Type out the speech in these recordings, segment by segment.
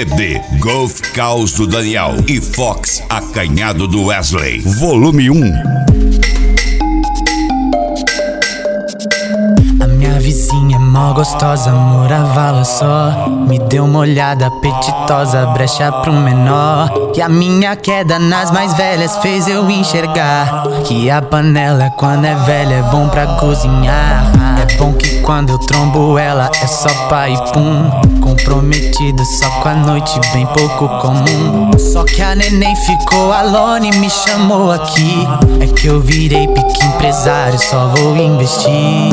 CD Golf Caos do Daniel e Fox Acanhado do Wesley, volume 1. A minha vizinha é mó gostosa, morava lá só. Me deu uma olhada apetitosa, brecha pro menor. E a minha queda nas mais velhas fez eu enxergar que a panela quando é velha é bom pra cozinhar. É bom que quando eu trombo ela é só pá e pum. Comprometido só com a noite, bem pouco comum. Só que a neném ficou alone e me chamou aqui. É que eu virei pique empresário, só vou investir.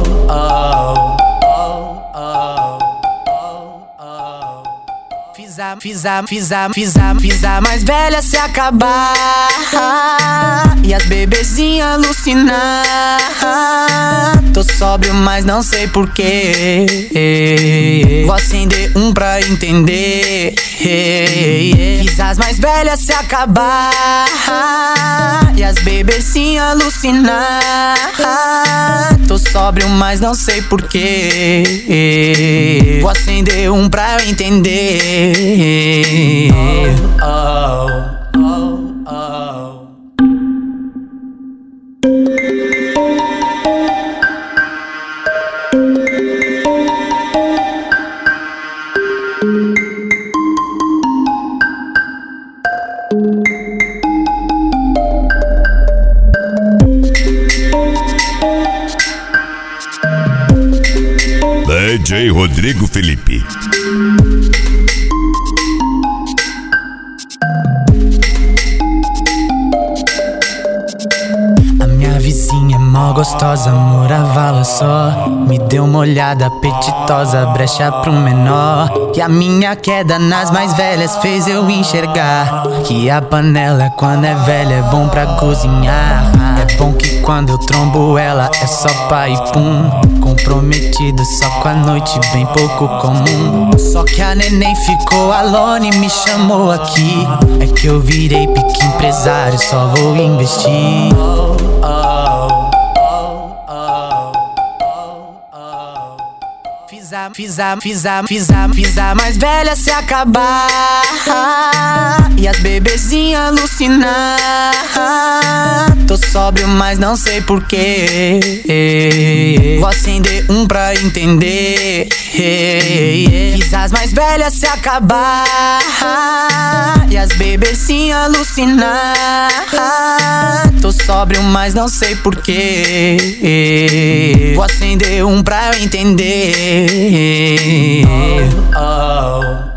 Fiz a mais velha se acabar e as bebezinhas alucinar. Tô sóbrio, mas não sei porquê. Vou acender um pra entender. Fiz as mais velhas se acabar e as bebezinhas alucinar. Tô sóbrio, mas não sei porquê. Vou acender um pra eu entender. DJ Rodrigo Felipe. A minha vizinha é mó gostosa, morava lá só. Me deu uma olhada apetitosa, brecha pro menor. E a minha queda nas mais velhas fez eu enxergar que a panela quando é velha é bom pra cozinhar. É bom que quando eu trombo ela é só pá e pum. Comprometido só com a noite, bem pouco comum. Só que a neném ficou alone e me chamou aqui. É que eu virei pique empresário, só vou investir. Fiz a mais velha se acabar e as bebezinhas alucinar. Tô sóbrio, mas não sei porquê. Vou acender um pra entender. Fiz as mais velhas se acabar e as bebezinhas alucinar. Tô sóbrio, mas não sei porquê. Vou acender um pra eu entender.